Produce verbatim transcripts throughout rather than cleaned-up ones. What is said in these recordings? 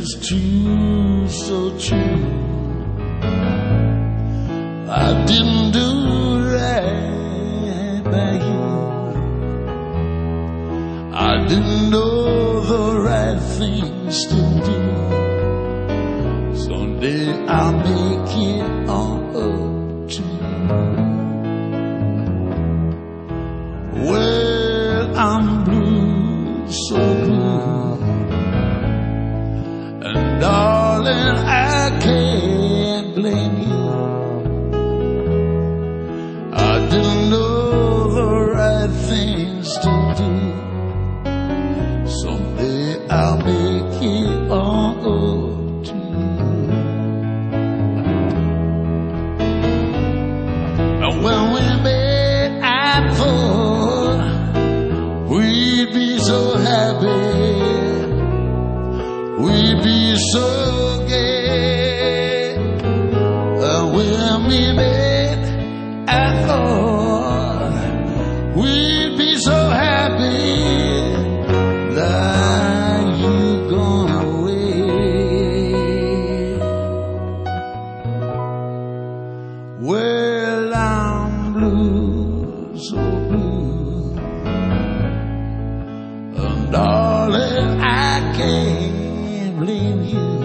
is true, so true. I didn't do right by you. I didn't know the right things to do. Someday I'll make it all up to you. Well, I'm blue, so blue, and darling, I can't blame you. I didn't know the right things to do. Someday I'll make it all up to you. And when we met, I thought we'd be so happy, we'd be so gay. And when we met, I thought we'd be so happy. That you gone away. Well, I'm blue, so blue, and darling, I can't blame you.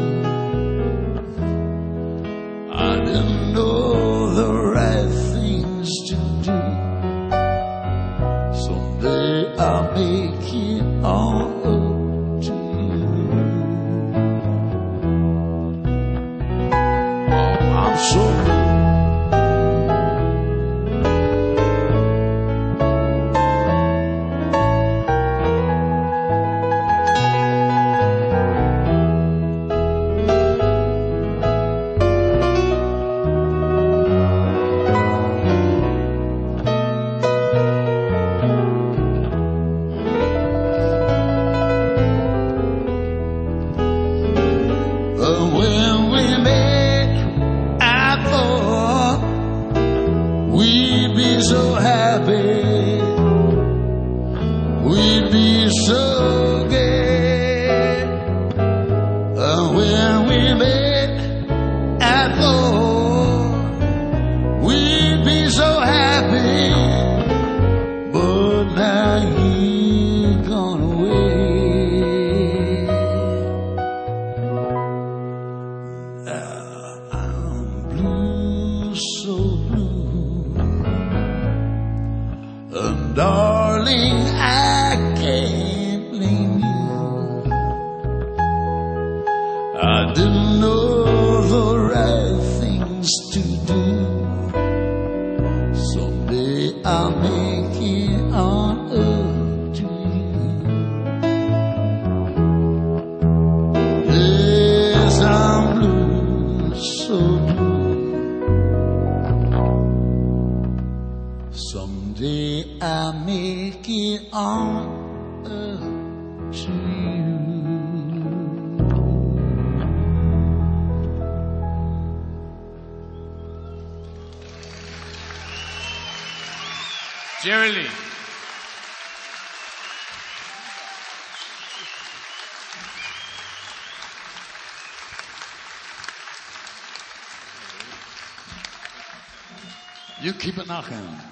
I didn't know the right things to do. Someday I'll make it all up to you. Oh, I'm so when we met, I thought we'd be so happy, we'd be so gay. And when we met, I thought we'd be so happy, but now you've gone away. So blue, and darling, I can't blame you. I didn't know the right things to do. Someday I'll make it on up to you. Yes, I'm blue, so blue. Someday I'll make it on up to you. Jerry Lee. You keep it knocking.